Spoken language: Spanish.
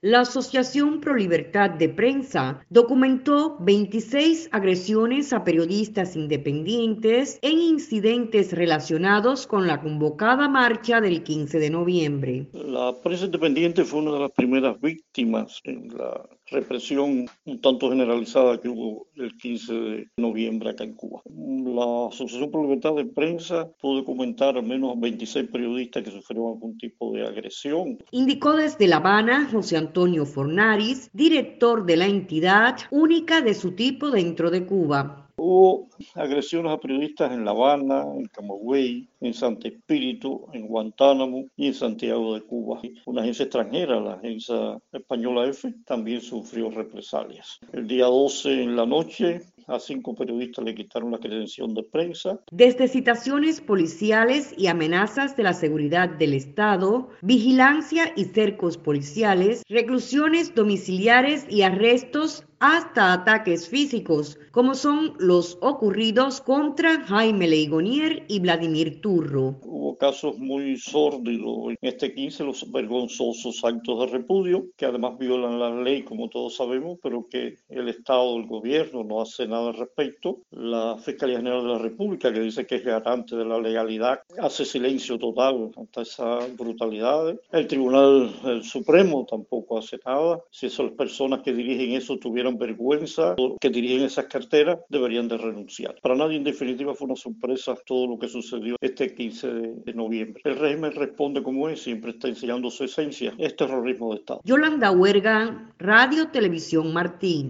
La Asociación Pro Libertad de Prensa documentó 26 agresiones a periodistas independientes en incidentes relacionados con la convocada marcha del 15 de noviembre. La prensa independiente fue una de las primeras víctimas en la represión un tanto generalizada que hubo el 15 de noviembre acá en Cuba. La Asociación por Libertad de Prensa pudo documentar al menos 26 periodistas que sufrieron algún tipo de agresión. Indicó desde La Habana José Antonio Fornaris, director de la entidad, única de su tipo dentro de Cuba. Hubo agresiones a periodistas en La Habana, en Camagüey, en Santo Espíritu, en Guantánamo y en Santiago de Cuba. Una agencia extranjera, la agencia española EFE, también sufrió represalias. El día 12 en la noche, a 5 periodistas le quitaron la credencial de prensa. Desde citaciones policiales y amenazas de la seguridad del Estado, vigilancia y cercos policiales, reclusiones domiciliares y arrestos hasta ataques físicos, como son los ocurridos contra Jaime Leigonier y Vladimir Turro. Hubo casos muy sórdidos en este 15, los vergonzosos actos de repudio, que además violan la ley, como todos sabemos, pero que el Estado, el gobierno, no hace nada al respecto. La Fiscalía General de la República, que dice que es garante de la legalidad, hace silencio total ante esas brutalidades. El Tribunal Supremo tampoco hace nada. Si esas personas que dirigen eso tuvieran vergüenza, o que dirigen esas carteras, deberían de renunciar. Para nadie, en definitiva, fue una sorpresa todo lo que sucedió este 15 de noviembre. El régimen responde como es, siempre está enseñando su esencia, es terrorismo de Estado. Yolanda Huerga, Radio Televisión Martín.